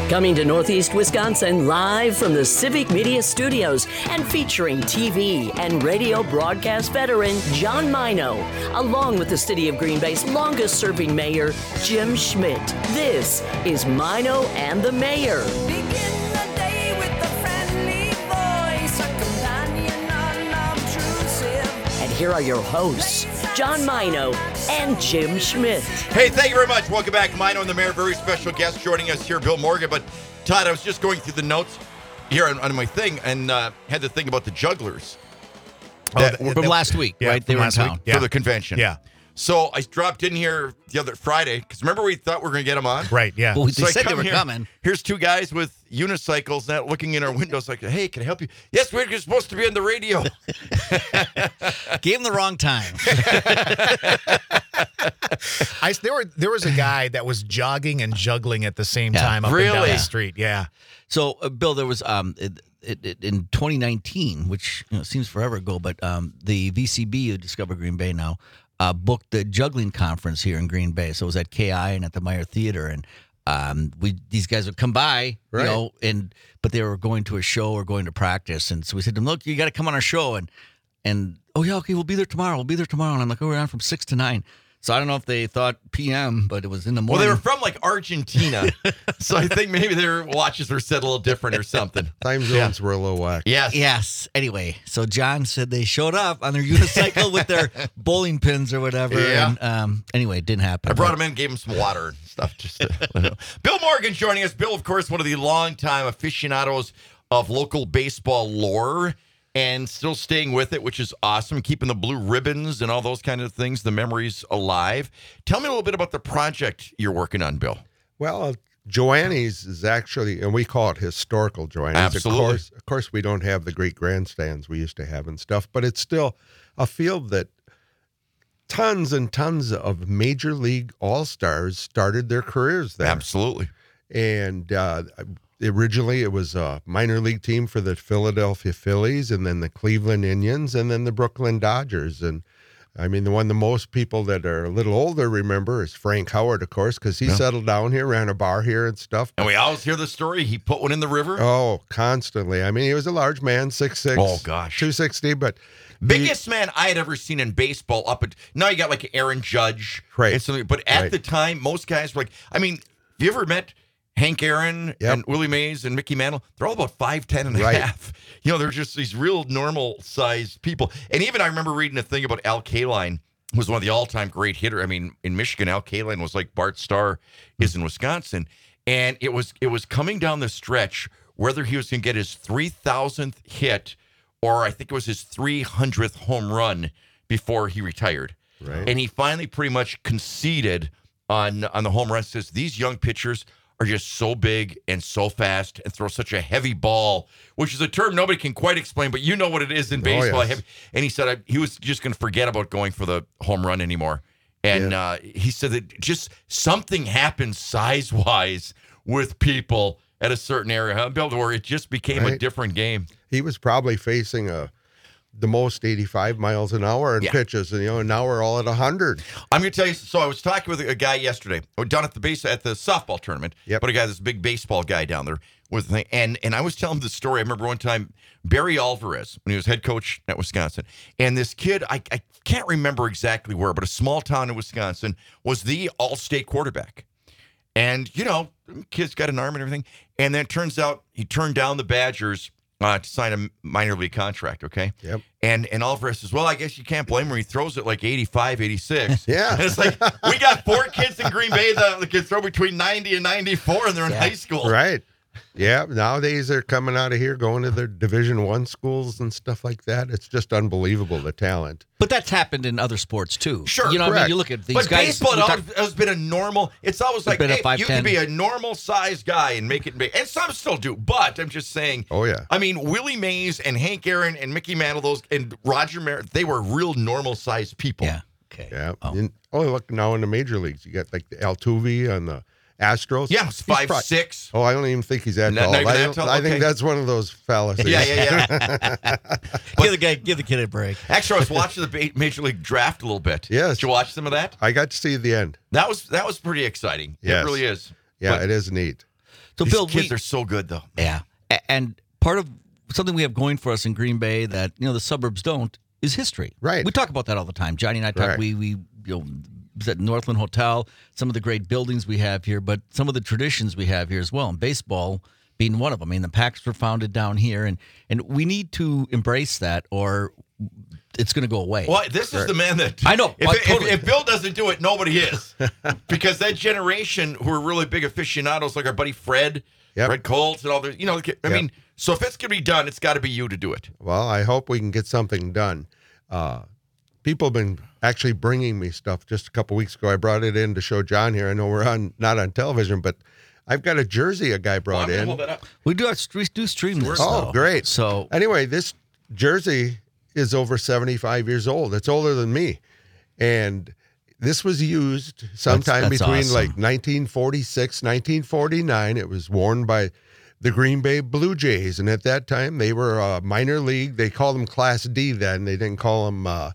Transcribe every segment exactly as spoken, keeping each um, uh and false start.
Coming to Northeast Wisconsin live from the Civic Media Studios and featuring T V and radio broadcast veteran John Mino, along with the City of Green Bay's longest-serving mayor, Jim Schmidt. This is Mino and the Mayor. Begin the day with a friendly voice, a companion unobtrusive. And here are your hosts, John Mino and Jim Schmidt. Hey, thank you very much. Welcome back. Mino and the Mayor, very special guest joining us here, Bill Morgan. But, Todd, I was just going through the notes here on, on my thing and uh, had to think about the jugglers. That, From that, last week, yeah, right? They were in last town. week, yeah. For the convention. Yeah. So I dropped in here the other Friday, because remember we thought we were going to get them on? Right, yeah. Well, they So I said they come were here, coming. Here's two guys with unicycles now looking in our windows like, hey, can I help you? Yes, we're just supposed to be on the radio. Gave them the wrong time. I, there were there was a guy that was jogging and juggling at the same Yeah. time up and down Really? the street. Yeah. So, uh, Bill, there was um, it, it, it, in twenty nineteen, which you know, seems forever ago, but um, the V C B, Discover Green Bay now, uh, booked the juggling conference here in Green Bay. So it was at K I and at the Meyer Theater, and um, we these guys would come by, Right. you know, and but they were going to a show or going to practice, and so we said to them, "Look, you got to come on our show," and and oh yeah, okay, we'll be there tomorrow. We'll be there tomorrow, and I'm like, "Oh, we're on from six to nine." So I don't know if they thought P M, but it was in the Well, morning. they were from like Argentina. So I think maybe their watches were set a little different or something. Time zones were a little whack. Yes. Yes. Anyway, so John said they showed up on their unicycle with their bowling pins or whatever. Yeah. And um, anyway, it didn't happen. I brought him in, gave him some water and stuff. Just to let him know. Bill Morgan joining us. Bill, of course, one of the longtime aficionados of local baseball lore and still staying with it, which is awesome, keeping the blue ribbons and all those kind of things, the memories alive. Tell me a little bit about the project you're working on, Bill. Well, uh, Joanne's is actually, and we call it historical Joanne's. Absolutely. Of course, of course, we don't have the great grandstands we used to have and stuff, but it's still a field that tons and tons of major league all-stars started their careers there. Absolutely. And uh, originally it was a minor league team for the Philadelphia Phillies and then the Cleveland Indians and then the Brooklyn Dodgers. And I mean, the one the most people that are a little older remember is Frank Howard, of course, because he Yeah. settled down here, ran a bar here and stuff. And we always hear the story. He put one in the river. Oh, constantly. I mean, he was a large man, six six, Oh, gosh. two sixty, but Biggest man I had ever seen in baseball up at, now you got like Aaron Judge. Right. And something, but at Right. the time, most guys were like, I mean, have you ever met Hank Aaron Yep. and Willie Mays and Mickey Mantle? They're all about five ten and a Right. half. You know, they're just these real normal sized people. And even I remember reading a thing about Al Kaline, who was one of the all-time great hitter. I mean, in Michigan, Al Kaline was like Bart Starr is in Wisconsin. And it was it was coming down the stretch whether he was going to get his three thousandth hit or I think it was his three hundredth home run before he retired. Right. And he finally pretty much conceded on on the home run. Says these young pitchers are just so big and so fast and throw such a heavy ball, which is a term nobody can quite explain, but you know what it is in baseball. yes. Heavy- And he said I, he was just going to forget about going for the home run anymore. And uh, he said that just something happened size-wise with people at a certain area, huh, Bill, where it just became a Right. different game. he was probably facing a the most eighty-five miles an hour in Yeah. pitches, and you know, now we're all at one hundred. I'm going to tell you. So I was talking with a guy yesterday. We're down at the base at the softball tournament. Yep. But a guy, this big baseball guy down there with the thing, and and I was telling him the story. I remember one time Barry Alvarez when he was head coach at Wisconsin, and this kid I I can't remember exactly where, but a small town in Wisconsin was the all-state quarterback. And you know, kid's got an arm and everything. And then it turns out he turned down the Badgers uh, to sign a minor league contract. Okay. Yep. And and Alvarez says, well, I guess you can't blame him. He throws it like eighty-five, eighty-six. Yeah. And it's like, we got four kids in Green Bay that can throw between ninety and ninety-four, and they're in Yeah. high school. Right. Yeah. Nowadays they're coming out of here, going to their Division One schools and stuff like that. It's just unbelievable, the talent. But that's happened in other sports too. Sure, you know, what I mean, correct. you look at these But guys. baseball we it talk- always has been a normal. It's always like, been a hey, you can five ten. be a normal sized guy and make it big, and some still do. But I'm just saying. Oh, yeah. I mean, Willie Mays and Hank Aaron and Mickey Mantle, those and Roger Merritt, they were real normal sized people. yeah. Okay. Yeah. Oh. And- oh, look, now in the major leagues, you got like the Altuve on the Astros. Yeah, it's He's five prob- six. Oh, I don't even think he's that Not- tall. not even I, that don't- tall? I Okay. think that's one of those fallacies. Yeah, yeah, yeah. give the guy, give the kid a break. Actually, I was watching the ba- Major League Draft a little bit. Yes. Did you watch some of that? I got to see the end. That was that was pretty exciting. It Yes. really is. Yeah, But- it is neat. So, These Bill, kids we, are so good, though. yeah, A- and part of something we have going for us in Green Bay that you know the suburbs don't is history. Right. We talk about that all the time. Johnny and I talk. Right. We we you know was at Northland Hotel. Some of the great buildings we have here, but some of the traditions we have here as well. And baseball being one of them. I mean, the Packers were founded down here, and and we need to embrace that, or it's going to go away. Well, this is the man that I know. If, Well, if- totally. if Bill doesn't do it, nobody is. Because that generation who are really big aficionados, like our buddy Fred, Yep. Fred Colts, and all the, you know, I Yep. mean, so if it's going to be done, it's got to be you to do it. Well, I hope we can get something done. Uh, people have been actually bringing me stuff. Just a couple weeks ago, I brought it in to show John here. I know we're on not on television, but I've got a jersey a guy Well, brought I'm gonna in. hold that up. we do have, we do stream this. Oh, though. great. So Anyway, this jersey is over seventy-five years old. It's older than me. And this was used sometime that's between awesome. like nineteen forty-six, nineteen forty-nine. It was worn by the Green Bay Blue Jays. And at that time, they were a minor league. They called them Class D then. They didn't call them uh,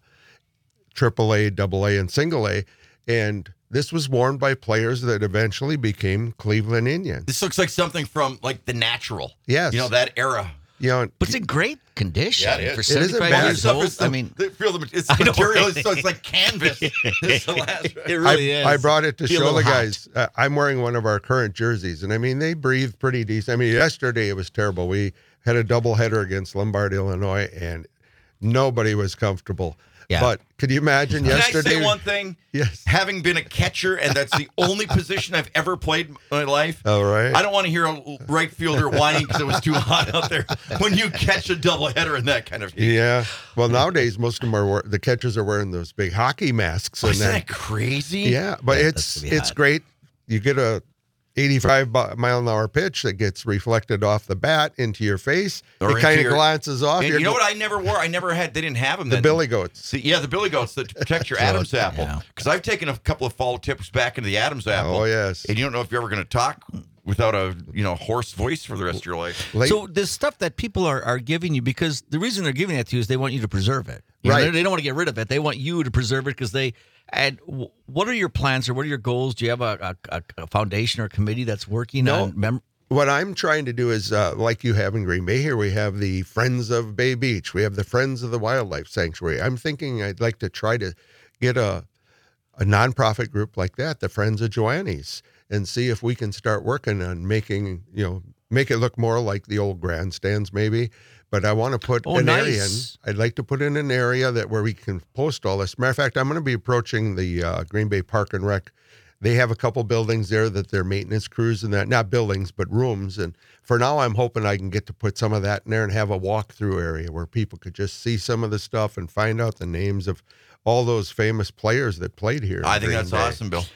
Triple A, Double A, and Single A. And this was worn by players that eventually became Cleveland Indians. This looks like something from like The Natural. Yes. You know, that era. You know, but it's in great condition Yeah, it is. for It isn't seventy-five bad. years Stuff old. is I the- mean, the, feel the, it's I know, material, right? so it's like canvas. It's the last- it really I, is. I brought it to Be a show little the hot. guys. Uh, I'm wearing one of our current jerseys, and I mean they breathe pretty decent. I mean yesterday it was terrible. We had a doubleheader against Lombard, Illinois, and nobody was comfortable. Yeah. But could you imagine Can yesterday? I say one thing? Yes. Having been a catcher, and that's the only position I've ever played in my life. All right. I don't want to hear a right fielder whining because it was too hot out there when you catch a doubleheader in that kind of heat. Yeah. Well, nowadays most of them are wear- the catchers are wearing those big hockey masks, Oh, and isn't then that crazy? yeah, but Yeah, it's that's gonna be it's hot. great. You get a eighty-five bu- mile an hour pitch that gets reflected off the bat into your face. Or it into kind of your- glances off. And You're you know go- what I never wore? I never had. They didn't have them the then. billy goats. See, yeah, the billy goats that protect your Adam's apple. yeah. Because I've taken a couple of fall tips back into the Adam's apple. Oh, yes. And you don't know if you're ever going to talk without a you know hoarse voice for the rest of your life. Late- So the stuff that people are, are giving you, because the reason they're giving that to you is they want you to preserve it. You know, Right. they- they don't want to get rid of it. They want you to preserve it because they. And w- what are your plans or what are your goals? Do you have a, a, a foundation or a committee that's working No. on? Mem- What I'm trying to do is, uh, like you have in Green Bay here, we have the Friends of Bay Beach. We have the Friends of the Wildlife Sanctuary. I'm thinking I'd like to try to get a a nonprofit group like that, the Friends of Joannes, and see if we can start working on making, you know, make it look more like the old grandstands maybe. But I want to put Oh, an area in. nice. I'd like to put in an area that where we can post all this. Matter of fact, I'm going to be approaching the uh, Green Bay Park and Rec. They have a couple buildings there that they're maintenance crews and that, not buildings, but rooms. And for now, I'm hoping I can get to put some of that in there and have a walkthrough area where people could just see some of the stuff and find out the names of all those famous players that played here. in I think Green that's Bay. awesome, Bill.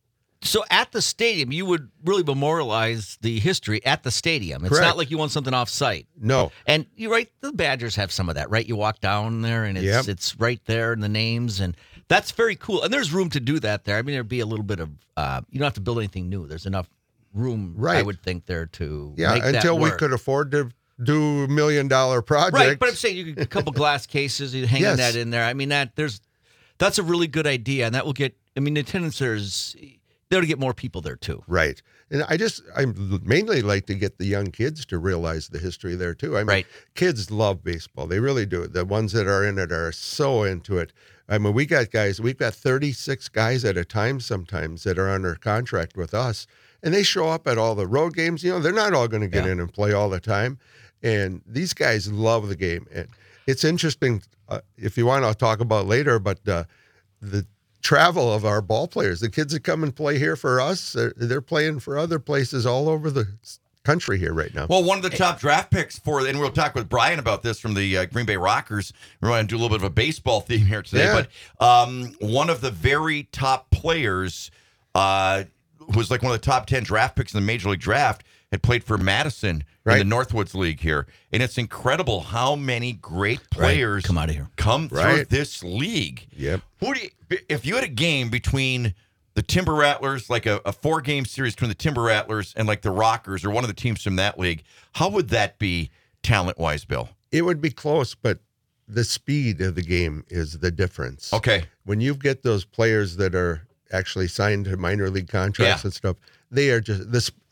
So at the stadium, you would really memorialize the history at the stadium. It's Correct. not like you want something off site. No, And you're right, the Badgers have some of that, right? You walk down there and it's Yep. it's right there in the names, and that's very cool. And there's room to do that there. I mean, there'd be a little bit of uh, you don't have to build anything new. There's enough room, I Right. would think, there to yeah, make that until we work. could afford to do million dollar projects. Right, but I'm saying you could, a couple glass cases, you hanging Yes. that in there. I mean, that there's that's a really good idea, and that will get. I mean, the attendance there's they ought to get more people there too. Right. And I just, I mainly like to get the young kids to realize the history there too. I mean, Right. kids love baseball. They really do. The ones that are in it are so into it. I mean, we got guys, we've got thirty-six guys at a time sometimes that are under contract with us, and they show up at all the road games. You know, they're not all going to get Yeah. in and play all the time. And these guys love the game. And it's interesting, uh, if you want, I'll talk about later, but uh, the travel of our ball players, the kids that come and play here for us, they're, they're playing for other places all over the country here right now. Well, one of the top draft picks for, and we'll talk with Brian about this from the uh, Green Bay Rockers. We're going to do a little bit of a baseball theme here today, Yeah. but um, one of the very top players uh, who was like one of the top ten draft picks in the Major League Draft had played for Madison Right. in the Northwoods League here. And it's incredible how many great players Come out of here. come through Right. this league. Yep. Who do you, if you had a game between the Timber Rattlers, like a, a four-game series between the Timber Rattlers and like the Rockers or one of the teams from that league, how would that be talent-wise, Bill? It would be close, but the speed of the game is the difference. Okay. When you get those players that are actually signed to minor league contracts Yeah. and stuff, they are just this.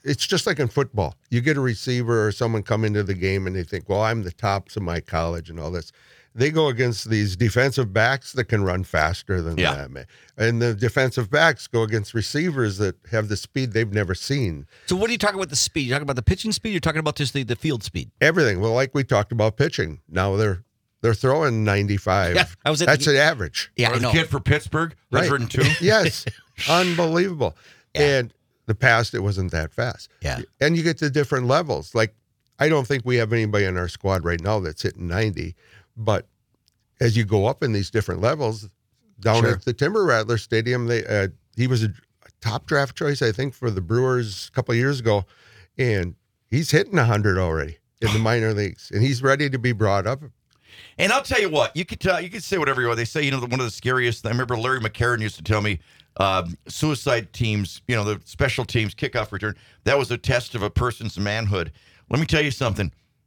it's just like in football. You get a receiver or someone come into the game and they think, well, I'm the tops of my college and all this. They go against these defensive backs that can run faster than Yeah. them. And the defensive backs go against receivers that have the speed they've never seen. So what are you talking about the speed? You're talking about the pitching speed? You're talking about just the, the field speed? Everything. Well, like we talked about pitching. Now they're they're throwing ninety-five. Yeah, I was at That's the- an average. Yeah, Or I the know. kid for Pittsburgh, Right. one oh two. Yes. Unbelievable. And the past, it wasn't that fast. Yeah. And you get to different levels. Like, I don't think we have anybody in our squad right now that's hitting ninety, but as you go up in these different levels, down Sure. at the Timber Rattler Stadium, they uh, he was a, a top draft choice, I think, for the Brewers a couple of years ago, and he's hitting one hundred already in the minor leagues, and he's ready to be brought up. And I'll tell you what, you could tell, you could say whatever you want. They say, you know, one of the scariest. I remember Larry McCarron used to tell me, um, suicide teams, you know, the special teams kickoff return. That was a test of a person's manhood. Let me tell you something.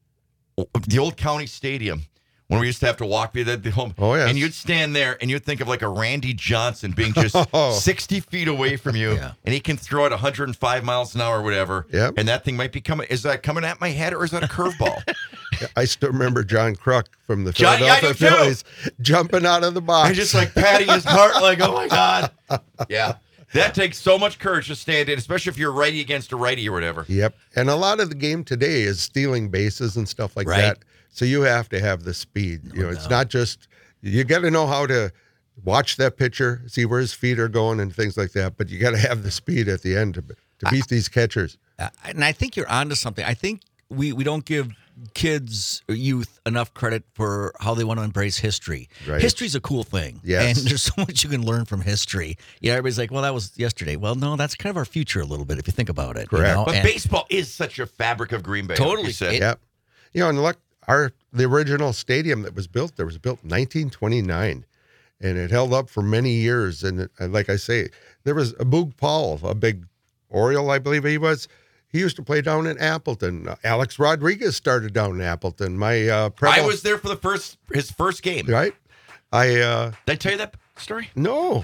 The old county stadium, when we used to have to walk the the home, Oh, yes. and you'd stand there and you'd think of like a Randy Johnson being just Oh. sixty feet away from you, Yeah. and he can throw it one hundred five miles an hour or whatever. Yep. And that thing might be coming. Is that coming at my head or is that a curveball? I still remember John Kruk from the John- yeah, I Philadelphia do too. Phillies jumping out of the box. And just like patting his heart, like, oh my God. Yeah. That takes so much courage to stand in, especially if you're righty against a righty or whatever. Yep. And a lot of the game today is stealing bases and stuff like Right. that. So you have to have the speed. you know, it's not just, you got to know how to watch that pitcher, see where his feet are going and things like that. But you got to have the speed at the end to, to beat these catchers. Uh, and I think you're onto something. I think we, we don't give kids or youth enough credit for how they want to embrace history. Right. History's a cool thing. Yes. And there's so much you can learn from history. Yeah, everybody's like, well, that was yesterday. Well, no, that's kind of our future a little bit if you think about it. you Correct. know? But And- baseball is such a fabric of Green Bay. like Totally. you said. It- Yep. You know, and look, our the original stadium that was built there was built in nineteen twenty-nine, and it held up for many years. And it, and like I say, there was a Boog Paul, a big Oriole, I believe he was. He used to play down in Appleton. Uh, Alex Rodriguez started down in Appleton. My uh, I Preble- was there for the first his first game. right. I uh, Did I tell you that story? no.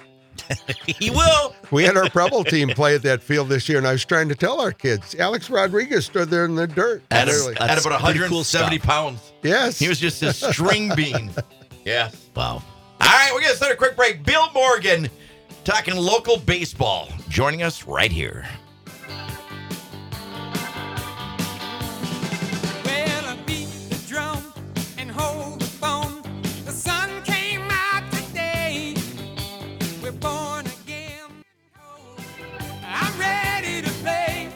he will. We had our Preble team play at that field this year, and I was trying to tell our kids. Alex Rodriguez stood there in the dirt. At, That's- Literally. at that's about pretty one hundred cool seventy stuff. pounds. Yes. He was just a string bean. Yeah. Wow. All right, we're going to start a quick break. Bill Morgan talking local baseball, joining us right here. Well, I beat the drum and hold the phone. The sun came out today. We're born again. I'm ready to play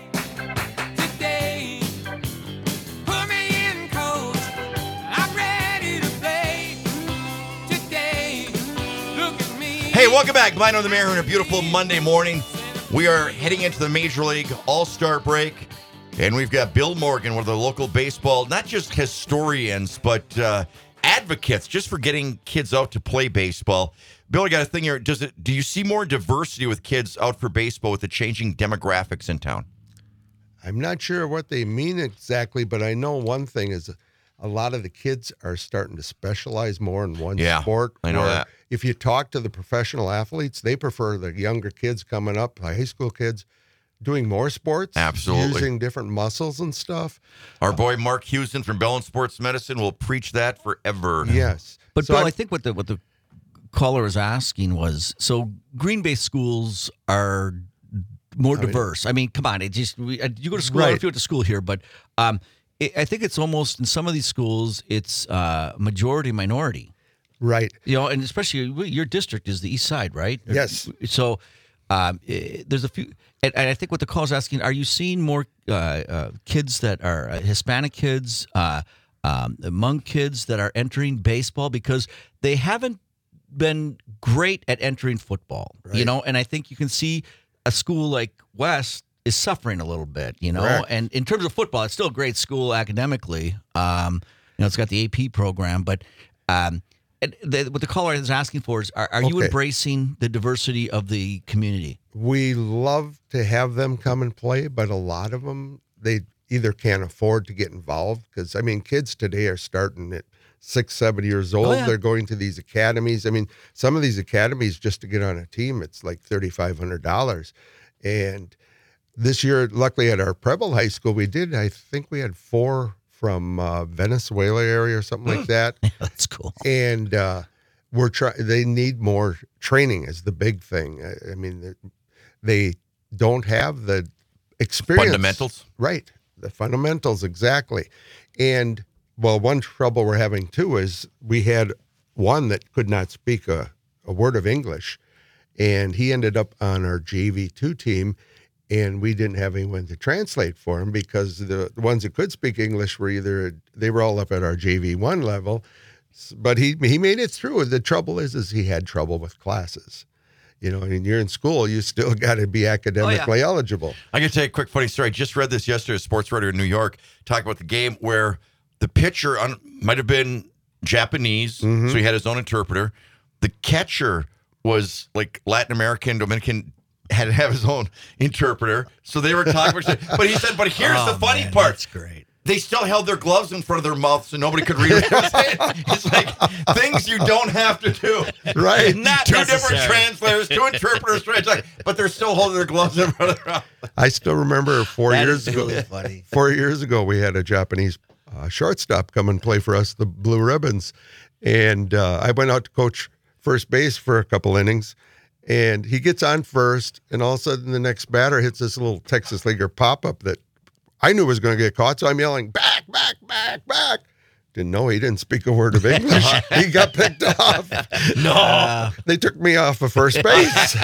today. Put me in, coach. I'm ready to play today. Look at me. Hey, welcome back. Mine on the Mayor on a beautiful Monday morning. We are heading into the Major League All-Star break, and we've got Bill Morgan, one of the local baseball, not just historians, but uh, advocates just for getting kids out to play baseball. Bill, I got a thing here. Does it? Do you see more diversity with kids out for baseball with the changing demographics in town? I'm not sure what they mean exactly, but I know one thing is a lot of the kids are starting to specialize more in one Yeah, sport. I know where that. If you talk to the professional athletes, they prefer the younger kids coming up, high school kids, doing more sports. Absolutely. Using different muscles and stuff. Our boy Mark Houston from Bell and Sports Medicine will preach that forever. Yes. But So Bill, I- I think what the what the caller was asking was, so Green Bay schools are more diverse. I mean, come on, it just we, uh, you go to school. I don't know Right. if you went to school here, but um, it, I think it's almost in some of these schools, it's uh, majority minority. Right. You know, and especially your district is the East Side, right? Yes. So um, eh, there's a few, and, and I think what the call is asking: are you seeing more uh, uh, kids that are uh, Hispanic kids, uh, um, Hmong kids that are entering baseball because they haven't been great at entering football? You Right. know, and I think you can see a school like West is suffering a little bit. You know, Correct. and in terms of football, it's still a great school academically. Um, you know, it's got the A P program, but. Um, And the, what the caller is asking for is, are, are you Okay. embracing the diversity of the community? We love to have them come and play, but a lot of them, they either can't afford to get involved because, I mean, kids today are starting at six, seven years old. Oh, yeah. They're going to these academies. I mean, some of these academies, just to get on a team, it's like three thousand five hundred dollars. And this year, luckily at our Preble High School, we did, I think we had four from uh, Venezuela area or something like that. That's cool. And uh, we're trying, they need more training is the big thing. I, I mean, they don't have the experience. Fundamentals. Right. The fundamentals, exactly. And, well, one trouble we're having, too, is we had one that could not speak a, a word of English, and he ended up on our J V two team, and we didn't have anyone to translate for him because the, the ones that could speak English were either, they were all up at our J V one level, but he he made it through. The trouble is, is he had trouble with classes. You know, and you're in school, you still got to be academically Oh, yeah. eligible. I can tell you a quick funny story. I just read this yesterday, a sports writer in New York, talking about the game where the pitcher un- might have been Japanese, Mm-hmm. so he had his own interpreter. The catcher was like Latin American, Dominican, had to have his own interpreter. So they were talking about shit. But he said, but here's Oh, the funny man, part. That's great. They still held their gloves in front of their mouth so nobody could read what they were saying. It's like things you don't have to do. Right. Not Two necessary. different translators, two interpreters, translate, but they're still holding their gloves in front of their mouth. I still remember four That years is ago. really funny. Four years ago, we had a Japanese uh, shortstop come and play for us, the Blue Ribbons, and uh, I went out to coach first base for a couple innings, and he gets on first, and all of a sudden the next batter hits this little Texas Leaguer pop up that I knew was going to get caught, so I'm yelling back, back, back, back. Didn't know he didn't speak a word of English. He got picked off. No. They took me off of first base.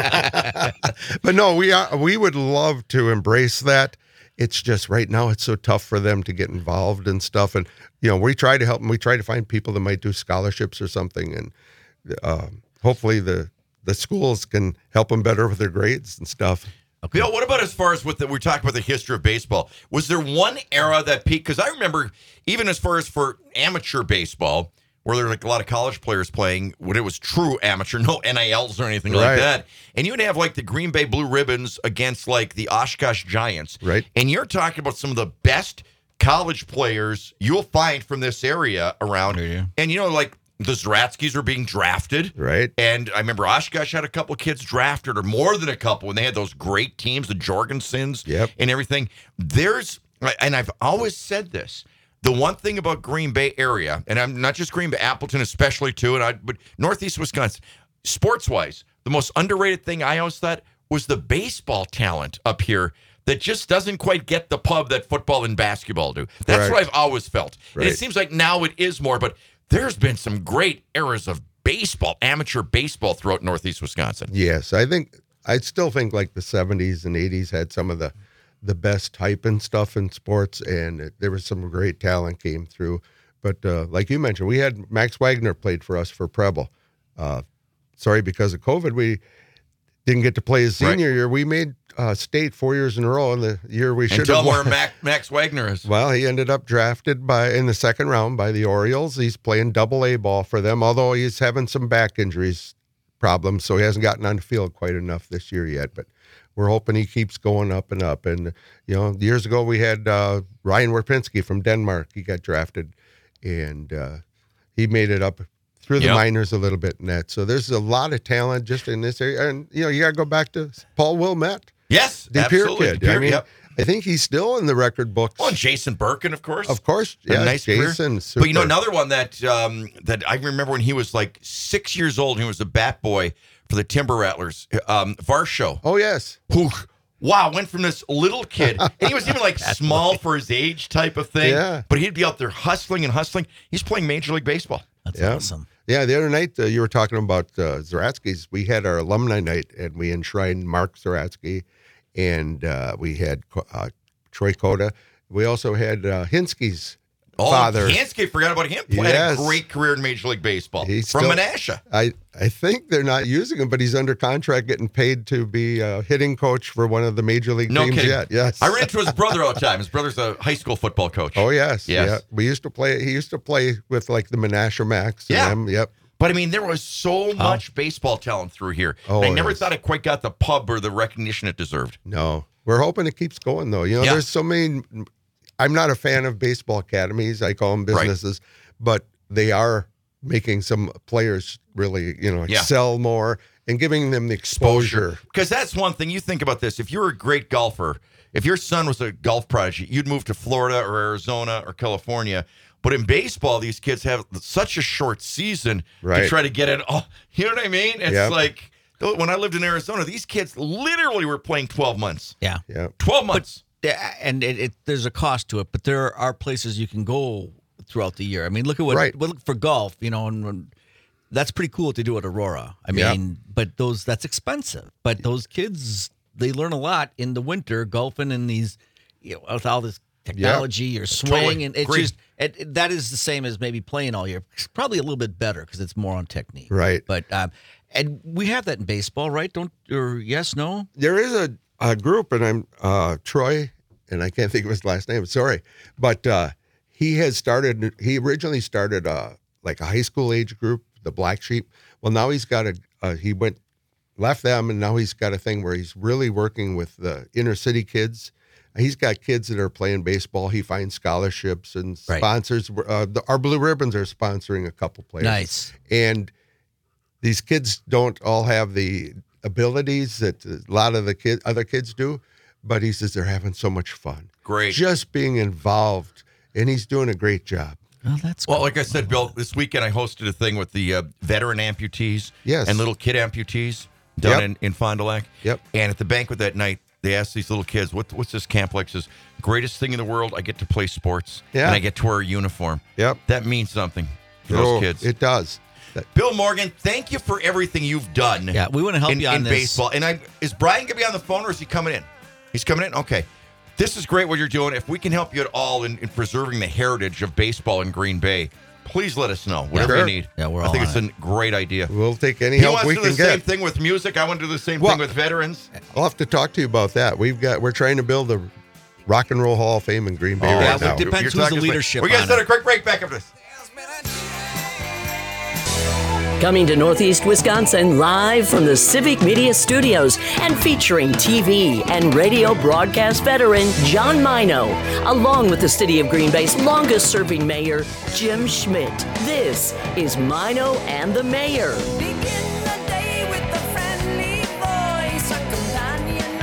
But no, we are, we would love to embrace that. It's just right now it's so tough for them to get involved and stuff. And, you know, we try to help them. We try to find people that might do scholarships or something. And um, hopefully the, the schools can help them better with their grades and stuff. Bill, what about as far as with the, we're talking about the history of baseball? Was there one era that peaked? Because I remember even as far as for amateur baseball, where there were like a lot of college players playing when it was true amateur, no N I Ls or anything Right. like that. And you would have like the Green Bay Blue Ribbons against like the Oshkosh Giants. Right. And you're talking about some of the best college players you'll find from this area around. Yeah. And you know, like the Zaratskis were being drafted. Right. And I remember Oshkosh had a couple kids drafted, or more than a couple, when they had those great teams, the Jorgensens Yep. and everything. There's, and I've always said this, the one thing about Green Bay area, and I'm not just Green Bay, Appleton especially too, and I, but Northeast Wisconsin, sports-wise, the most underrated thing I always thought was the baseball talent up here that just doesn't quite get the pub that football and basketball do. That's Right. what I've always felt. And Right. it seems like now it is more, but there's been some great eras of baseball, amateur baseball throughout Northeast Wisconsin. Yes, I think I still think like the seventies and eighties had some of the the best type and stuff in sports, and it, there was some great talent came through. But uh, like you mentioned, we had Max Wagner played for us for Preble. Uh, sorry, because of COVID, we didn't get to play his Right. senior year. We made uh, state four years in a row, and the year we should And tell have them where won. Mac, Max Wagner is. Well, he ended up drafted by in the second round by the Orioles. He's playing double A ball for them, although he's having some back injuries problems, so he hasn't gotten on the field quite enough this year yet. But we're hoping he keeps going up and up. And, you know, years ago we had uh, Ryan Werpinski from Denmark. He got drafted, and uh, he made it up through the Yep. minors a little bit in that. So there's a lot of talent just in this area. And, you know, you got to go back to Paul Wilmette. Yes, The Pier absolutely. kid. De Pere, I mean, yep. I think he's still in the record books. Oh, and Jason Birkin, of course. Of course, A yeah. nice career. Jason, But you know, super. another one that um, that I remember when he was like six years old, he was a bat boy for the Timber Rattlers, um, Varsho, Oh yes, who, wow, went from this little kid, and he was even like small for his age type of thing, Yeah. but he'd be out there hustling and hustling. He's playing Major League Baseball. That's Yeah. awesome. yeah. The other night uh, you were talking about uh, Zaratsky's. We had our alumni night, and we enshrined Mark Zaratsky, and uh, we had uh, Troy Cota. We also had uh, Hinsky's Oh, father. Hansky, forgot about him. He had Yes. a great career in Major League Baseball He's from still- Menasha. I I think they're not using him, but he's under contract, getting paid to be a hitting coach for one of the major league No teams kidding. yet. Yes, I ran into his brother all the time. His brother's a high school football coach. Oh yes, Yes. yeah. We used to play. He used to play with like the Menasha Max. And Yeah. them. Yep. But I mean, there was so much baseball talent through here. Oh, I never yes. thought it quite got the pub or the recognition it deserved. No, we're hoping it keeps going though. You know, Yeah. there's so many. I'm not a fan of baseball academies. I call them Right. businesses, but they are making some players really, you know, Yeah. excel more. and giving them the exposure. Because that's one thing. You think about this. If you're a great golfer, if your son was a golf prodigy, you'd move to Florida or Arizona or California. But in baseball, these kids have such a short season to Right. try to get it all. You know what I mean? It's Yep. like when I lived in Arizona, these kids literally were playing twelve months. Yeah. Yeah. twelve months. Yeah, and it, it, there's a cost to it, but there are places you can go throughout the year. I mean, look at what Right. well, look for golf, you know, and, and that's pretty cool what they do at Aurora. I Yeah. mean, but those that's expensive. But those kids, they learn a lot in the winter golfing in these, you know, with all this technology or swing, Totally. and it's Agreed. just it, it- that is the same as maybe playing all year. It's probably a little bit better because it's more on technique. Right. But um, and we have that in baseball, right? Don't or yes, no? There is a, a group, and I'm uh, Troy, and I can't think of his last name. Sorry, but uh, he has started. He originally started uh, like a high school age group, the Black Sheep. Well, now he's got a. Uh, he went left them, and now he's got a thing where he's really working with the inner city kids. He's got kids that are playing baseball. He finds scholarships and Right. sponsors. Uh, the, our Blue Ribbons are sponsoring a couple players. Nice. And these kids don't all have the abilities that a lot of the kid, other kids do, but he says they're having so much fun. Great. Just being involved, and he's doing a great job. Well, that's Well, cool. like I said, Bill, this weekend I hosted a thing with the uh, veteran amputees Yes. and little kid amputees down Yep. in, in Fond du Lac. Yep. And at the banquet that night, they asked these little kids, what, what's this camp like? Says, greatest thing in the world, I get to play sports, Yeah. and I get to wear a uniform. Yep. That means something for Oh, those kids. It does. That- Bill Morgan, thank you for everything you've done. Yeah, we wanna help in, you on in this. baseball. And I is Brian gonna be on the phone or is he coming in? He's coming in? Okay. This is great what you're doing. If we can help you at all in, in preserving the heritage of baseball in Green Bay, please let us know. Whatever Sure. you need. Yeah, we're I all think on it's a great idea. We'll take any He help wants we to do can the same get. thing with music. I want to do the same Well- thing with veterans. I'll have to talk to you about that. We've got. We're trying to build the Rock and Roll Hall of Fame in Green Bay Oh, right yeah, now. it depends You're who's talking the slick. leadership We're going on to set it. a quick break back after this. Coming to Northeast Wisconsin live from the Civic Media Studios and featuring T V and radio broadcast veteran John Mino, along with the City of Green Bay's longest serving mayor, Jim Schmidt. This is Mino and the Mayor. Begin the day with a friendly voice, a companion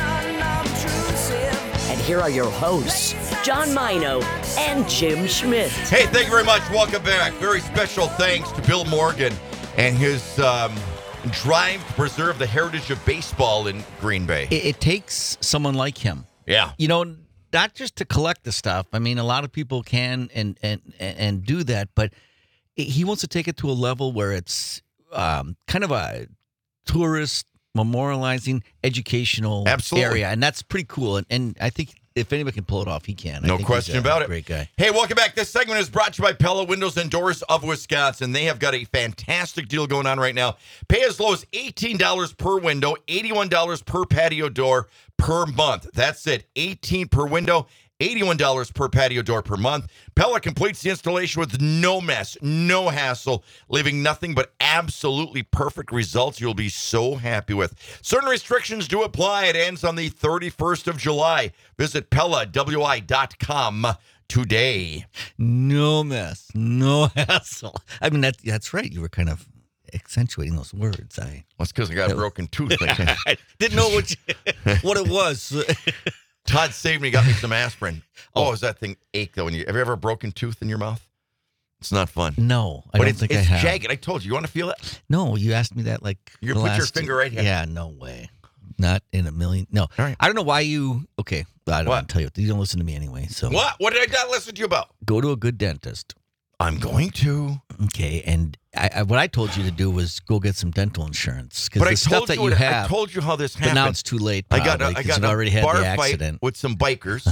unobtrusive. And here are your hosts, John Mino and Jim Schmidt. Hey, thank you very much. Welcome back. Very special thanks to Bill Morgan and his um, drive to preserve the heritage of baseball in Green Bay. it, it takes someone like him. Yeah. You know, not just to collect the stuff. I mean, a lot of people can and and and do that, but he wants to take it to a level where it's um, kind of a tourist memorializing educational Absolutely. area, and that's pretty cool. And, and I think if anybody can pull it off, he can. I No think question he's a about it. Great guy. Hey, welcome back. This segment is brought to you by Pella Windows and Doors of Wisconsin. They have got a fantastic deal going on right now. Pay as low as eighteen dollars per window, eighty-one dollars per patio door per month. That's it. eighteen dollars per window, eighty-one dollars per patio door per month. Pella completes the installation with no mess, no hassle, leaving nothing but absolutely perfect results you'll be so happy with. Certain restrictions do apply. It ends on the thirty-first of July. Visit Pella W I dot com today. No mess, no hassle. I mean, that that's right. You were kind of accentuating those words. I, That's because I got a broken tooth. I think. I didn't know what you, what it was. Todd saved me, got me some aspirin. Oh, does that thing ache though? When you have you ever a broken tooth in your mouth? It's not fun. No, I but don't it's, think it's I have. jagged. I told you. You want to feel it? No, you asked me that like You the put your last- finger right here. Yeah, no way. Not in a million. No, All right. I don't know why you. Okay, I don't What? want to tell you. You don't listen to me anyway. So What? What did I not listen to you about? go to a good dentist. I'm going to. Okay, and I, I, what I told you to do was go get some dental insurance because But the I stuff told that you. you what- have. I told you how this but happened. now it's too late. I got. A, probably, I 'cause got you've a already had bar the fight accident. with some bikers,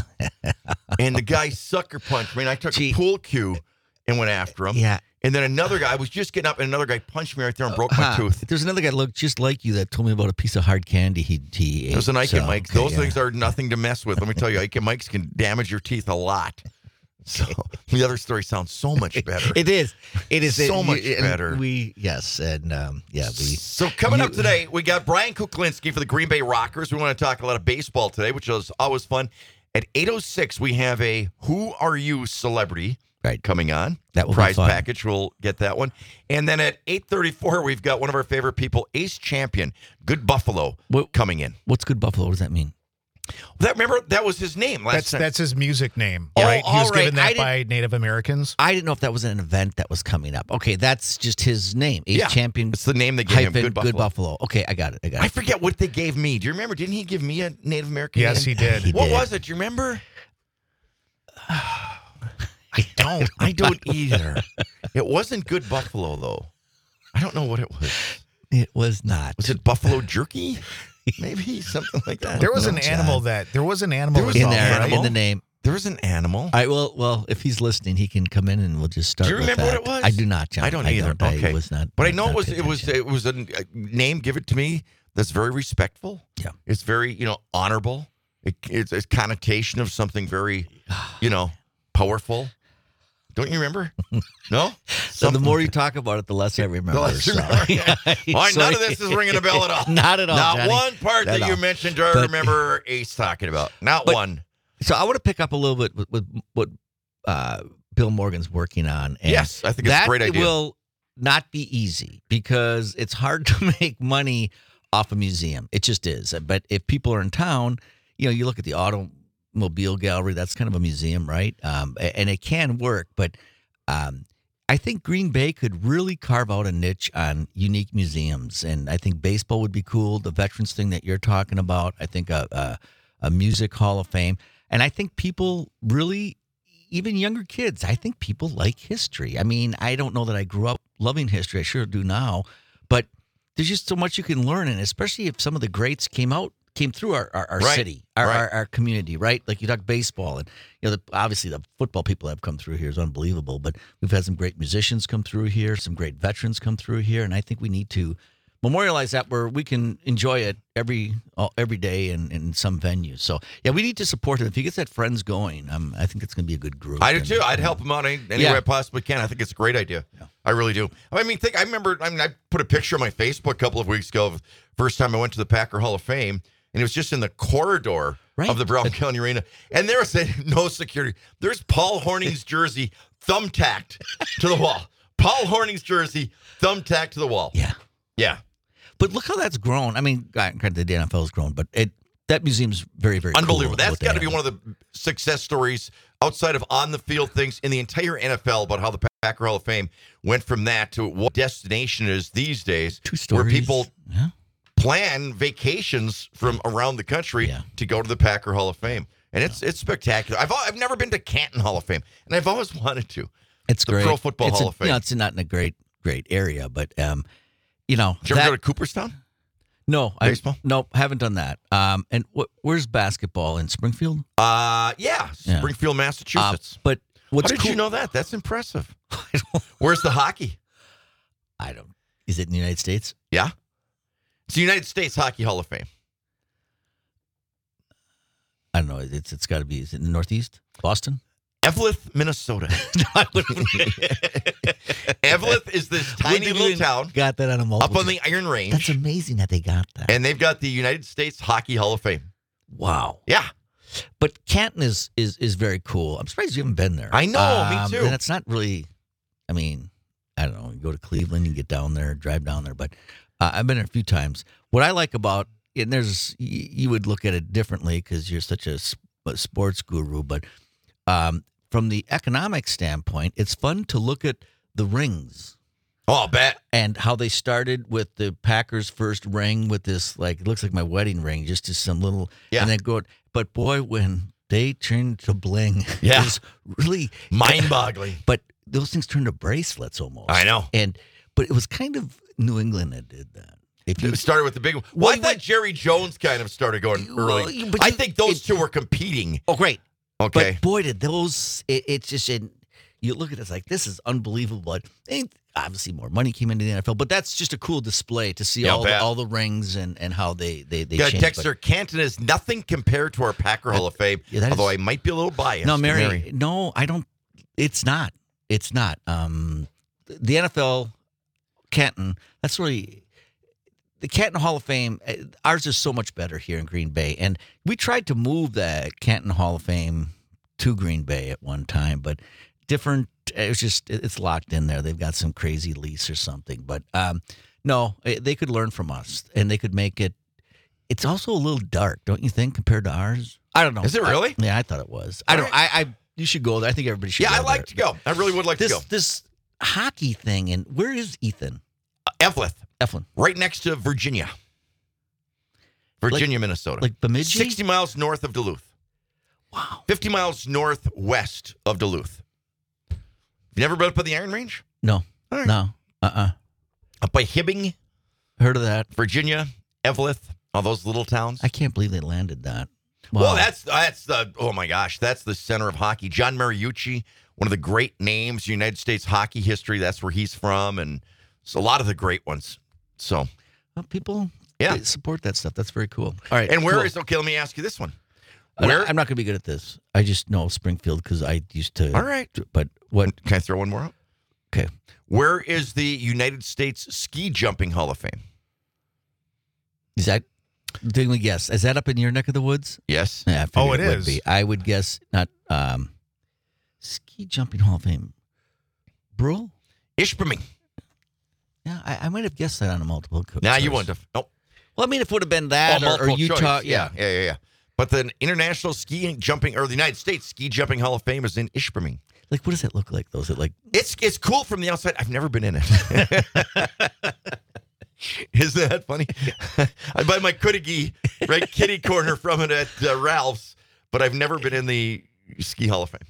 and the guy sucker punched me. And I took Gee. a pool cue and went after him. Yeah. And then another guy I was just getting up, and another guy punched me right there and broke my Huh. tooth. There's another guy that looked just like you that told me about a piece of hard candy he he ate. Those are Ike so, and Mike's. okay, Those yeah. things are nothing to mess with. Let me tell you, Ike and Mike's can damage your teeth a lot. So the other story sounds so much better. It is. It is So it- much and better. We yes, and um, yeah, we. So coming up You- today, we got Brian Kuklinski for the Green Bay Rockers. We want to talk a lot of baseball today, which is always fun. At eight oh six, we have a Who Are You celebrity Right. coming on. That will be Prize fun. package, we'll get that one. And then at eight thirty-four, we've got one of our favorite people, Ace Champion, Good Buffalo, What- coming in. What's Good Buffalo? What does that mean? That Remember, that was his name last That's time. that's his music name, Oh, right? He was all right. given I that didn't- by Native Americans. I didn't know if that was an event that was coming up. Okay, that's just his name. Ace Yeah, Champion. it's the name they gave him, hyphen Good Buffalo. Good Buffalo. Okay, I got it. I got it. I forget what they gave me. Do you remember? Didn't he give me a Native American Yes, name? he did. He What did. was it? Do you remember? I don't. I don't either. It wasn't Good Buffalo, though. I don't know what it was. It was not. Was it Buffalo Jerky? Maybe something like that. There was No, an animal John. that there was an animal There was in an involved, there right? in the name? There was an animal. All right. Well, well, if he's listening, he can come in and we'll just start. Do you with remember that. what it was? I do not, John. I don't either. I Okay. was not. But I know not it was paying it was attention. it was a, a name given to me that's very respectful. Yeah. It's very, you know, honorable. It, it's a connotation of something very, you know, powerful. Don't you remember? No? So the more you talk about it, the less I remember. The less you so- remember, yeah. Why, So- none of this is ringing a bell at all. Not at all. Not Johnny. one part Not that at you all. mentioned do I But- remember Ace talking about. Not But- one. So I want to pick up a little bit with, with what uh, Bill Morgan's working on. And Yes, I think it's a that great idea. will not be easy because it's hard to make money off a museum. It just is. But if people are in town, you know, you look at the automobile gallery, that's kind of a museum, right? Um, a- and it can work. But um, I think Green Bay could really carve out a niche on unique museums. And I think baseball would be cool. The veterans thing that you're talking about, I think a, a, a music hall of fame. And I think people really, even younger kids, I think people like history. I mean, I don't know that I grew up loving history. I sure do now. But there's just so much you can learn. And especially if some of the greats came out, came through our, our, our Right. city, our, Right. our, our community, right? Like you talk baseball and, you know, the, obviously the football people have come through here is unbelievable, but we've had some great musicians come through here, some great veterans come through here. And I think we need to memorialize that where we can enjoy it every all, every day in, in some venues. So, yeah, we need to support it. If he gets that Friends going, um, I think it's going to be a good group. I do And, too. I'd you help know, him out any, any Yeah. way I possibly can. I think it's a great idea. I really do. I mean, think. I remember. I mean, I put a picture on my Facebook a couple of weeks ago of the first time I went to the Packer Hall of Fame, and it was just in the corridor Right. of the Brown County Arena, and there was no security. There's Paul Horning's jersey thumbtacked to the wall. Paul Horning's jersey thumbtacked to the wall. Yeah. Yeah. But look how that's grown. I mean, granted, the N F L has grown, but it that museum's very, very Unbelievable. Cool That's what they got to be have. one of the success stories outside of on the field things in the entire N F L about how the Packer Hall of Fame went from that to what destination is these days, Two where stories. people Yeah. plan vacations from around the country Yeah. to go to the Packer Hall of Fame. And it's it's spectacular. I've al- I've never been to Canton Hall of Fame, and I've always wanted to. It's The great. Pro Football It's Hall a- of Fame. You know, it's not in a great, great area, but um, you know, Did you ever that- go to Cooperstown? no, I, baseball? no, haven't done that. Um, and wh- where's basketball in Springfield? Uh, yeah, Yeah. Springfield, Uh, Massachusetts. but what's How did cool? you know that? That's impressive. Where's the hockey? I don't. Is it in the United States? Yeah. It's the United States Hockey Hall of Fame. I don't know. It's it's got to be. Is it in the Northeast? Boston? Eveleth, Minnesota. No, I wouldn't. Eveleth is this tiny Wouldn't little even town Got that on a up multiple. on the Iron Range. That's amazing that they got that. And they've got the United States Hockey Hall of Fame. Wow. Yeah. But Canton is is is very cool. I'm surprised you haven't been there. I know, me Um, too. And it's not really. I mean, I don't know. You go to Cleveland, you get down there, drive down there. But uh, I've been there a few times. What I like about and there's y- you would look at it differently because you're such a, s- a sports guru. But um, from the economic standpoint, it's fun to look at the rings. Oh, I'll bet. And how they started with the Packers' first ring with this, like, it looks like my wedding ring, just as some little, Yeah. and then go, but boy, when they turned to bling, Yeah. it was really Mind-boggling. But those things turned to bracelets almost. I know. And, but it was kind of New England that did that. If you It started with the big one. Well, Well, I thought what- Jerry Jones kind of started going Well, early. but I you- think those it- two were competing. oh, great. Okay. But boy, did those, it, it's just, in, you look at it, it's like, this is unbelievable. But ain't- obviously more money came into the N F L, but that's just a cool display to see Yeah, I'll all the, bet. all the rings and, and how they, they, they yeah, changed. Dexter Canton is nothing compared to our Packer Hall of Fame, yeah, that is- although I might be a little biased. No, to Mary, no, I don't. It's not. It's not. Um, the N F L, Canton. That's really the Canton Hall of Fame. uh, Ours is so much better here in Green Bay, and we tried to move the Canton Hall of Fame to Green Bay at one time, but different. It was just it's locked in there. They've got some crazy lease or something. But um, no, eh, they could learn from us, and they could make it. It's also a little dark, don't you think, compared to ours? I don't know. Is it really? I, yeah, I thought it was. I All don't. right. I, I. You should go there. I think everybody should. Yeah, go I like there. to go. I really would like This to go. this hockey thing, and where is Ethan Uh, Evelyn, Eflin? right next to Virginia. Virginia, Minnesota. Like Bemidji? sixty miles north of Duluth. Wow. fifty miles northwest of Duluth. You never been up by the Iron Range? No. All right. No. Uh. uh Up by Hibbing, Heard of that? Virginia, Evelyn, all those little towns. I can't believe they landed that. Wow. Well, that's that's the oh my gosh, that's the center of hockey. John Mariucci, one of the great names in United States hockey history. That's where he's from, and it's a lot of the great ones. So, Well, people. Yeah. they support that stuff. That's very cool. All right. and where is cool. okay? Let me ask you this one. And Where? I- I'm not going to be good at this. I just know Springfield because I used to. All right. But what? Can I throw one more out? Okay. Where is the United States Ski Jumping Hall of Fame? Is that? Did we guess? Is that up in your neck of the woods? Yes. Yeah, I figured Oh, it would is. Be. I would guess not. Um, Ski Jumping Hall of Fame. Brule? Ishpeming. Yeah, I, I might have guessed that on a multiple. co- Now you choice. wouldn't have. Nope. Well, I mean, if it would have been that Oh, or, or multiple Utah, choice. yeah. yeah, yeah, yeah. But the International Ski Jumping, or the United States Ski Jumping Hall of Fame is in Ishpeming. Like, what does that look like? Though, is it like? It's it's cool from the outside. I've never been in it. Isn't that funny? I buy my Kudigi, right, kitty corner from it at uh, Ralph's, but I've never been in the Ski Hall of Fame.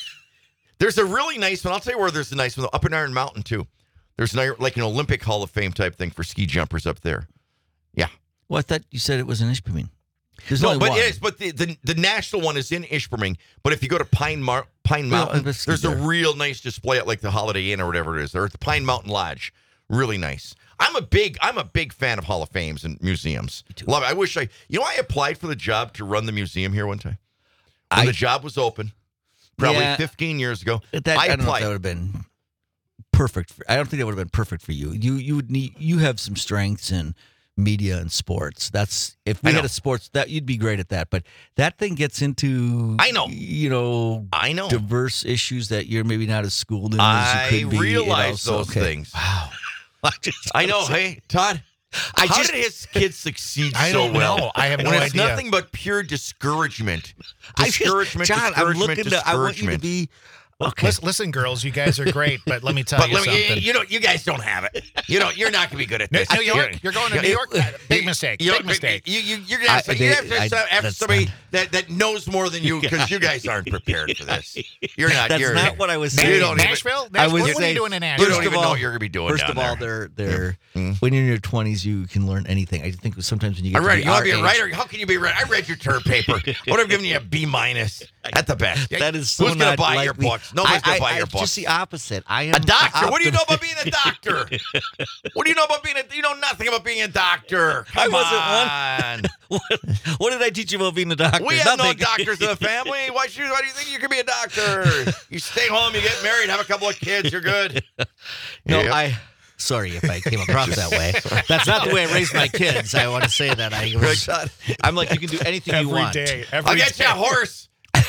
There's a really nice one. I'll tell you where there's a nice one. Up in Iron Mountain, too. There's an, like an Olympic Hall of Fame type thing for ski jumpers up there. Yeah. Well, I thought you said it was in Ishpeming. There's No, only but one. it is. But the, the the national one is in Ishpeming. But if you go to Pine Mar- Pine Well, Mountain, let's there's get a there. real nice display at like the Holiday Inn or whatever it is. Or at the Pine Mountain Lodge, really nice. I'm a big I'm a big fan of Hall of Fames and museums. Love it. I wish I you know I applied for the job to run the museum here one time when I- the job was open, probably Yeah. fifteen years ago. That, I I, don't know if applied. that would have been perfect. For, I don't think that would have been perfect for you. You you would need you have some strengths in media and sports. That's if we I know. had a sports that you'd be great at that. But that thing gets into I know. you know I know. diverse issues that you're maybe not as schooled in I as you could be. you know, realize so, those okay. things. Wow. I, just I know. don't say- Hey, Todd. I How just- did his kids succeed I so don't well? know. I have when no it's idea. nothing but pure discouragement. I just- Discouragement, John, I'm discouragement, looking to. I want you to discouragement. be. Okay. Listen, listen, girls, you guys are great, but let me tell But you let me, something. you know, you guys don't have it. You know, you're not going to be good at New, this. New York, You're- you're going to New you- York. Big mistake. You know, Big mistake. You, you, you're going to have, I- to- you they- have to I- have that's somebody not- that, that knows more than you because you guys aren't prepared for this. You're not. That's you're, not what I was You saying. don't even- Nashville? I was what, what are you saying- doing in You Nashville? don't First of even know all- what you're going to be doing First down of all, there. they're they're Mm. when you're in your twenties, you can learn anything. I think sometimes when you I get read to it. be You want our to be a age- writer? How can you be a writer? I read your term paper. What I'm giving you a B minus at the best. That is so Who's gonna not buy like your me. books? Nobody's I- gonna I- buy I- your books. Just the opposite. I am A doctor? the What do you know optim- about being a doctor? What do you know about being a? You know nothing about being a doctor. I Come wasn't on. what, what did I teach you about being a doctor? We have no Nothing. doctors in the family. Why should? Why do you think you can be a doctor? You stay home, you get married, have a couple of kids, you're good. No, Yep. I. Sorry if I came across that way. That's not the way I raised my kids. I want to say that. I was, I'm like, you can do anything you Every want. day. Every I'll get day. you a horse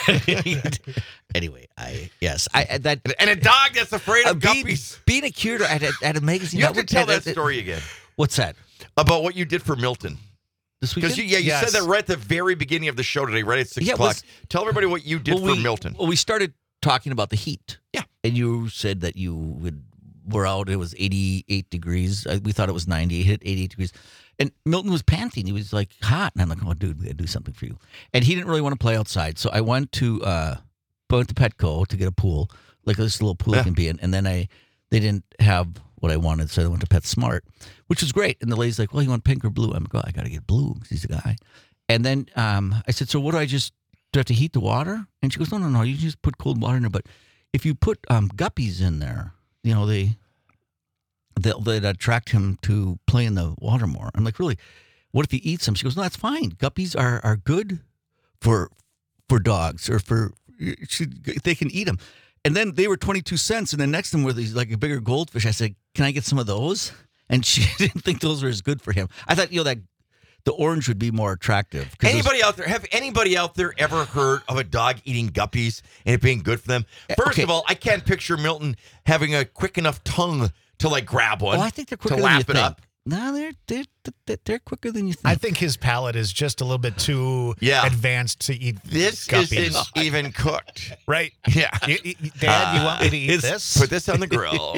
Anyway, I yes, I I- that and a dog that's afraid uh, of being, guppies. being a curator at a, at a magazine. You have that to would- tell that- that story again What's that? about what you did for Milton. This weekend? Because you, yeah, you Yes. said that right at the very beginning of the show today, right at six Yeah, it o'clock. was- Tell everybody what you did Well, for we, Milton. Well, we started talking about the heat. Yeah. And you said that you would were out. It was eighty-eight degrees. Uh, We thought it was ninety. It hit eighty-eight degrees. And Milton was panting. He was like hot. And I'm like, oh, dude, we got to do something for you. And he didn't really want to play outside. So I went to uh, went to Petco to get a pool, like this little pool Yeah. I can be in. And then I they didn't have what I wanted. So I went to PetSmart, which was great. And the lady's like, well, you want pink or blue? I'm like, oh, I got to get blue because he's a guy. And then um, I said, so what do I just, do I have to heat the water? And she goes, no, no, no, you just put cold water in there. But if you put um, guppies in there, you know, they, they'll, they'd attract him to play in the water more. I'm like, really? What if he eats them? She goes, no, that's fine. Guppies are, are good for for dogs or for, should, they can eat them. And then they were twenty-two cents. And then next to them were these like a bigger goldfish. I said, can I get some of those? And she didn't think those were as good for him. I thought, you know, that the orange would be more attractive. 'Cause there's- Anybody out there, have anybody out there ever heard of a dog eating guppies and it being good for them? First okay. of all, I can't picture Milton having a quick enough tongue to like grab one. Oh, I think they're quicker to than you lap it think. up. No, they're, they're they're they're quicker than you think. I think his palate is just a little bit too Yeah. advanced to eat This guppies. isn't even cooked. Right? Yeah. You- you- Dad, you want me to eat his- this? Put this on the grill.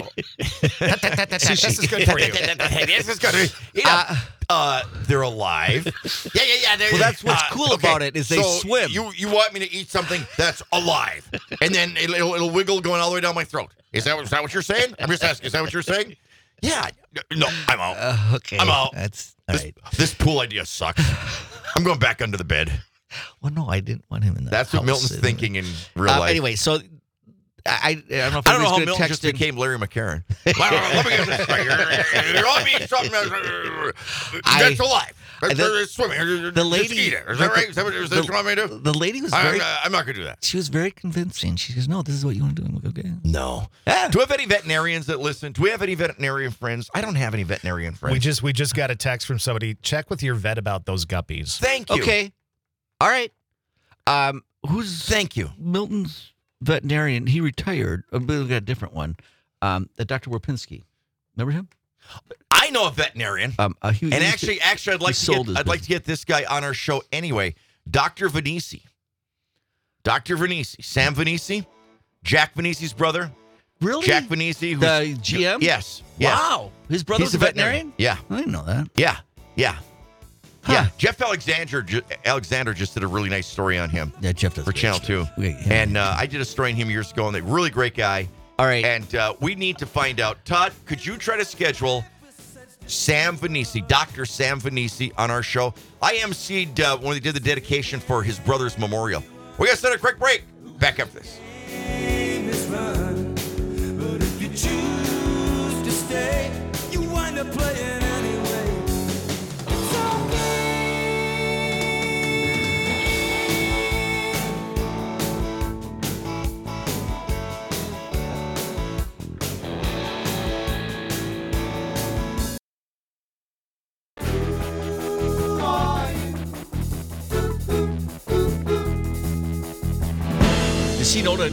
This is good for you. This is good. Yeah. Uh, they're alive. Yeah, yeah, yeah. They're, Well, that's what's uh, cool about it is they so swim. You you want me to eat something that's alive, and then it'll, it'll, it'll wiggle going all the way down my throat. Is that, is that what you're saying? I'm just asking. Is that what you're saying? Yeah. No, I'm out. Uh, okay, I'm out. That's all This, right. this pool idea sucks. I'm going back under the bed. Well, no, I didn't want him in that. That's what house. Milton's thinking in real Uh, life. Anyway, so I, I don't know if I don't know how everybody's gonna Milton text just in. became Larry McCarran. Let me get this straight. You want me to eat something I- that's alive. That's, the- that's swimming. the Just lady- eat it. Is that right? Is that what, is that what you want me to do? The lady was I'm, very. uh, I'm not going to do that. She was very convincing. She goes, "No, this is what you want to do." I'm like, "Okay." No. Yeah. Do we have any veterinarians that listen? Do we have any veterinarian friends? I don't have any veterinarian friends. We just we just got a text from somebody. Check with your vet about those guppies. Thank you. Okay. All right. Um, who's Thank you. Milton's veterinarian? He retired. Uh, We got a different one. Um, the Doctor Warpinski. Remember him? I know a veterinarian. Um, uh, he, And he used actually, to- actually, I'd like he to sold get, his I'd like to get this guy on our show anyway. Doctor Venisi. Doctor Venisi. Sam Venisi. Jack Venisi's brother. really Jack Venisi. who's- the G M. Yes. Yes. Wow. His brother's He's a veterinarian. Yeah. I didn't know that. Yeah. Yeah. Huh. Yeah. Jeff Alexander ju- Alexander just did a really nice story on him Yeah, Jeff does for great Channel stuff. two. Okay, yeah. And uh, I did a story on him years ago, and a really great guy. All right. And uh, we need to find out. Todd, could you try to schedule Sam Venisi, Doctor Sam Venisi, on our show? I emceed uh, when they did the dedication for his brother's memorial. We got to send a quick break. Back after this. But if you choose to stay, you wind up playing anyway. It's okay. Does he know that?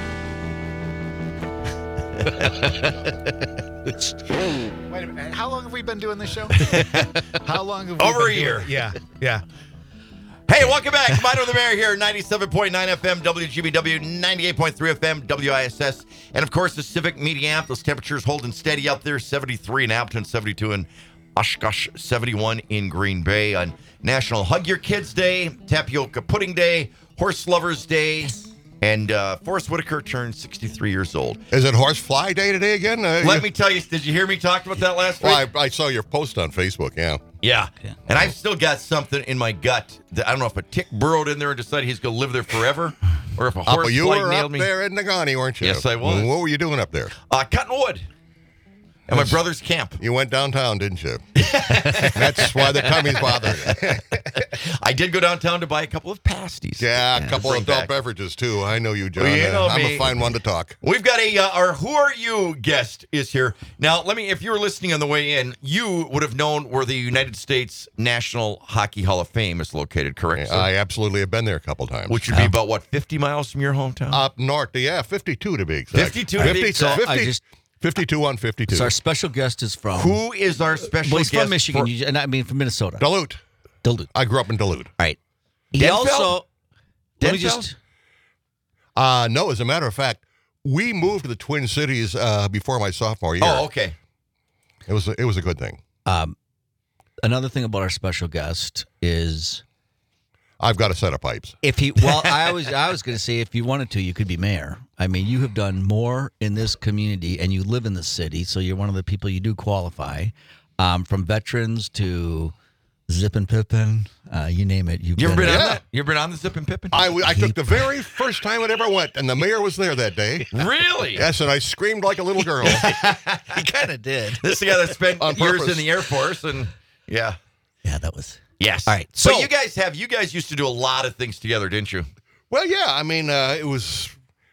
Wait a minute. How long have we been doing this show? How long have we Over been a doing year. it? Yeah. Yeah. Hey, welcome back. Minor the Mayor here, ninety-seven point nine F M, W G B W, ninety-eight point three F M, W I S S. And, of course, the Civic Media app. Those temperatures holding steady up there, seventy-three in Appleton, seventy-two in Oshkosh, seventy-one in Green Bay on National Hug Your Kids Day, Tapioca Pudding Day, Horse Lovers Day, and uh, Forrest Whitaker turned sixty-three years old. Is it Horsefly Day today again? Uh, Let you- me tell you, did you hear me talk about that last week? Well, I, I saw your post on Facebook. Yeah. Yeah. Yeah. And I've still got something in my gut that I don't know if a tick burrowed in there and decided he's going to live there forever, or if a Up, horse you fly were nailed up me. there in Nagani, weren't you? Yes, I was. What were you doing up there? Uh, cutting wood at my brother's camp. You went downtown, didn't you? That's why the tummy's bothering you. I did go downtown to buy a couple of pasties. Yeah, a to couple bring of adult back. beverages, too. I know you, John. Well, you know Uh, I'm me. a fine one to talk. We've got a uh, our Who Are You guest is here. Now, let me, if you were listening on the way in, you would have known where the United States National Hockey Hall of Fame is located, correct? sir? I absolutely have been there a couple times. Which would be about, what, fifty miles from your hometown? Up north, yeah, fifty-two to be exact. fifty-two to be fifty, exact. fifty, I just- fifty-two on fifty-two. So our special guest is from. Who is our special Well, he's guest? from Michigan, for- you, and I mean from Minnesota. Duluth. Duluth. I grew up in Duluth. All right. He Denfeld? also. Let me Denfeld? just. Uh, no, as a matter of fact, we moved to the Twin Cities uh, before my sophomore year. Oh, okay. It was a, it was a good thing. Um, another thing about our special guest is I've got a set of pipes. if he. Well, I was I was going to say if you wanted to, you could be mayor. I mean, you have done more in this community, and you live in the city, so you're one of the people you do qualify. Um, from veterans to Zip and Pippin, uh, you name it. You've You ever been there. on Yeah. that? You ever been on the Zip and Pippin? I, I took the very first time it ever went, and the mayor was there that day. Really? Yes, and I screamed like a little girl. He kind of did. This is the guy that spent On years purpose. in the Air Force, and yeah. Yeah, that was. Yes. All right, So, so- you guys have you guys used to do a lot of things together, didn't you? Well, yeah, I mean, uh, it was.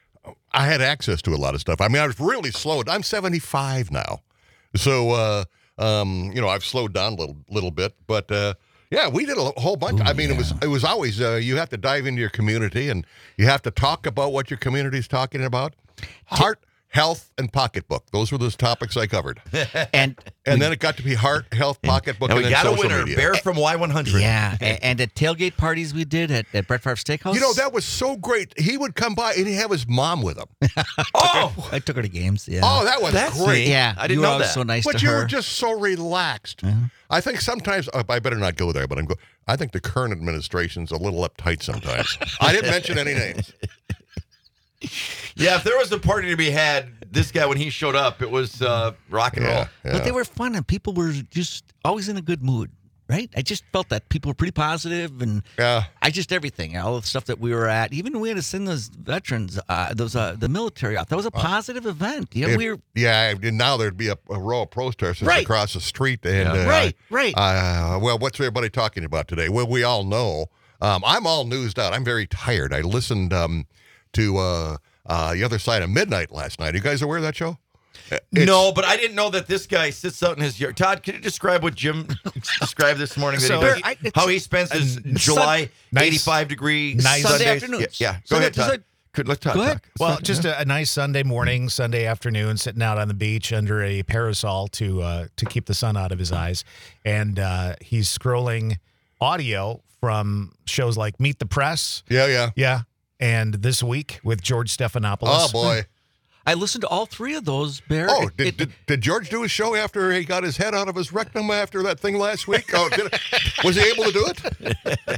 I had access to a lot of stuff. I mean, I was really slowed. I'm seventy-five now, so uh, um, you know, I've slowed down a little, little bit. But uh, Yeah, we did a whole bunch. Ooh, I mean, it yeah. was it was always uh, you have to dive into your community and you have to talk about what your community is talking about. Heart, health, and pocketbook. Those were those topics I covered. And And then it got to be heart, health, pocketbook, And and, we then got a social winner, media. Bear from Y one hundred. yeah, a- and at tailgate parties we did at, at Brett Favre Steakhouse. You know, that was so great. He would come by and he'd have his mom with him. Oh, I took her to games. Yeah. Oh, that was That's great. neat. yeah. I didn't you were know always that. So nice But to you her. were just so relaxed. I think sometimes oh, I better not go there, but I'm go. I think the current administration's a little uptight sometimes. I didn't mention any names. yeah. If there was a party to be had, this guy when he showed up, it was uh, rock and roll. Yeah, yeah. But they were fun, and people were just always in a good mood, right? I just felt that people were pretty positive, and Yeah. I just everything, all the stuff that we were at. Even we had to send those veterans, uh, those uh, the military out. That was a positive event. Yeah, If- we were yeah, and now there'd be a, a row of protesters Right. across the street. And, Yeah. uh, Right, right. Uh, well, what's everybody talking about today? Well, we all know. Um, I'm all newsed out. I'm very tired. I listened um, to uh, uh, The Other Side of Midnight last night. Are you guys aware of that show? Uh, It's- No, but I didn't know that this guy sits out in his yard. Todd, can you describe what Jim described this morning? That So- he does? I- it's- How he spends his Sun- July nice- eighty-five degree nice- Sundays? Sunday afternoons. Yeah, yeah. Go Sunday- ahead, Todd. Sunday- Could let Todd Go ahead. talk. Well, just a, a nice Sunday morning, Sunday afternoon, sitting out on the beach under a parasol to uh, to keep the sun out of his eyes, and uh, he's scrolling audio from shows like Meet the Press, Yeah, yeah. yeah, and This Week with George Stephanopoulos. Oh, boy. I listened to all three of those, Bear. Oh, It- did, it- did, did George do his show after he got his head out of his rectum after that thing last week? Oh, did, was he able to do it?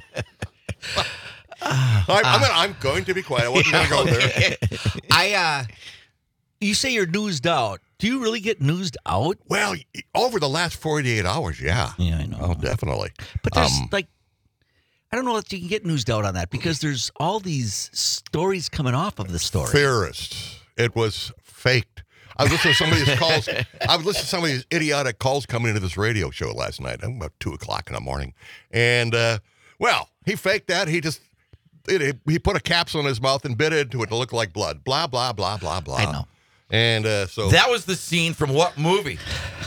I'm, I'm, gonna, I'm going to be quiet. I wasn't going to go there. I uh you say you're newsed out. Do you really get newsed out? Well, over the last forty-eight hours, yeah. Yeah, I know. Oh, definitely. But there's Um, like I don't know that you can get newsed out on that because there's all these stories coming off of the story. Theorists. It was faked. I was listening to some of these calls. I was listening to some of these idiotic calls coming into this radio show last night, about two o'clock in the morning. And, uh, well, he faked that. He just, it, it- he put a capsule in his mouth and bit into it to look like blood. Blah, blah, blah, blah, blah. I know. And uh, so, That was the scene from what movie?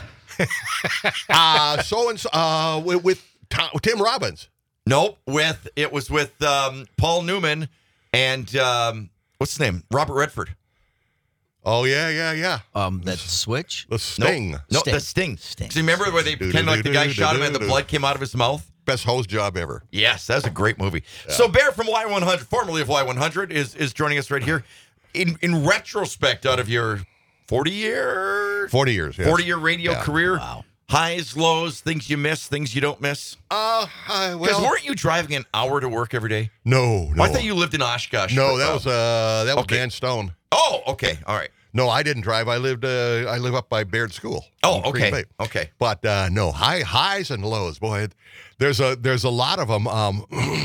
uh, so and so, uh, with, with Tom, Tim Robbins. Nope. With it was with um, Paul Newman and um, what's his name? Robert Redford. Oh, yeah, yeah, yeah. Um that switch. The Sting. No, Sting. the Sting. Sting. So you remember where they pretend like the guy shot him and the blood came out of his mouth? Best hose job ever. Yes, that's a great movie. So Bear from Y one hundred, formerly of Y one hundred, is is joining us right here. In in retrospect, out of your forty year forty years, yes. forty year radio Yeah. career, Wow. highs, lows, things you miss, things you don't miss. Uh, uh, Because well, weren't you driving an hour to work every day? no, no. I thought you lived in Oshkosh. No, for- that was uh, that was Okay. Dan Stone. Oh, okay, all right. No, I didn't drive. I lived. Uh, I live up by Baird School. Oh, in Green okay, Bay. okay. But uh, no, high highs and lows. Boy, it- there's a there's a lot of them. Um,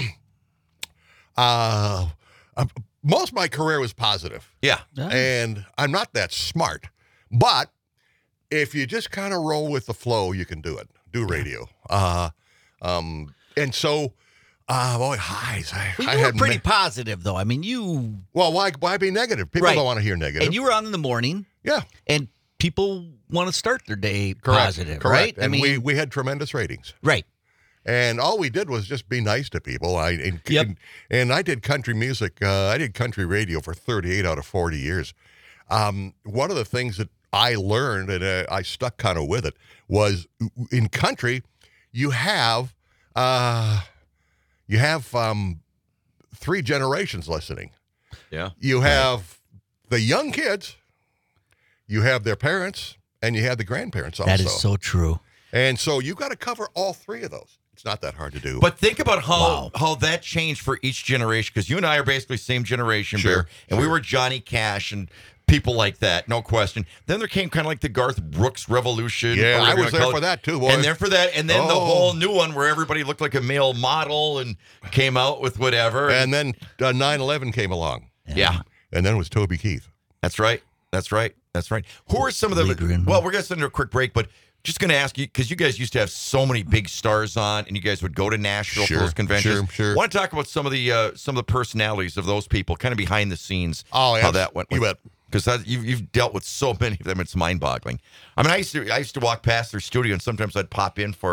uh, uh, most of my career was positive, Yeah. Ah. and I'm not that smart. But if you just kind of roll with the flow, you can do it. Do radio. Uh, um, and so, uh, boy, highs. I, Well, I you were had pretty ma- positive though. I mean you well. Why why be negative? People Right. don't want to hear negative. and you were on in the morning yeah. and people want to start their day Correct. positive, Correct. right? And we, we had tremendous ratings. right. And all we did was just be nice to people. I and, Yep. and, and I did country music. Uh, I did country radio for thirty-eight out of forty years. Um, one of the things that I learned, and uh, I stuck kind of with it, was in country, you have uh, you have um, three generations listening. Yeah. You have the young kids, you have their parents, and you have the grandparents also. That is so true. And so you got to cover all three of those. It's not that hard to do. But think about how Wow. how that changed for each generation, because you and I are basically same generation, Sure, Bear, and we sure. were Johnny Cash and people like that, no question. Then there came kind of like the Garth Brooks revolution. Yeah, or whatever I you was wanna there call for it. that too, boy. And then for that, and then the Oh. whole new one where everybody looked like a male model and came out with whatever. and then uh, nine eleven came along, yeah, and then it was Toby Keith. that's right. That's right. That's right. Who are some of Lee the? Greenwood. Well, we're gonna send a quick break, but just gonna ask you because you guys used to have so many big stars on, and you guys would go to Nashville Sure, for those conventions. sure, sure. Want to talk about some of the uh, some of the personalities of those people, kind of behind the scenes. Oh, yeah. how that went. You bet. Because you've you've dealt with so many of them, it's mind boggling. I mean, I used to I used to walk past their studio, and sometimes I'd pop in for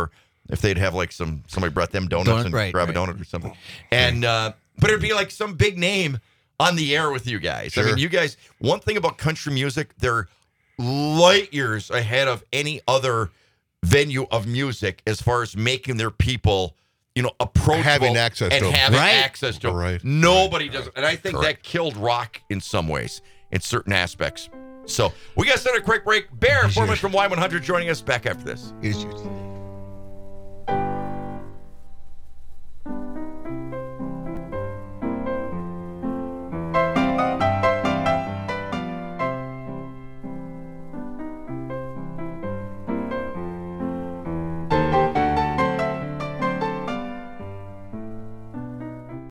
if they'd have like some somebody brought them donuts Donut, and right, grab right. a donut or something. And uh, but it'd be like some big name on the air with you guys. I Sure. mean, you guys. One thing about country music, they're light years ahead of any other venue of music as far as making their people, you know, approachable, Having access and to 'em. having Right. access to 'em. Right. Nobody does it, and I think Correct. that killed rock in some ways, in certain aspects. So we got to send a quick break. Bear, foreman from Y one hundred, joining us back after this. Is you-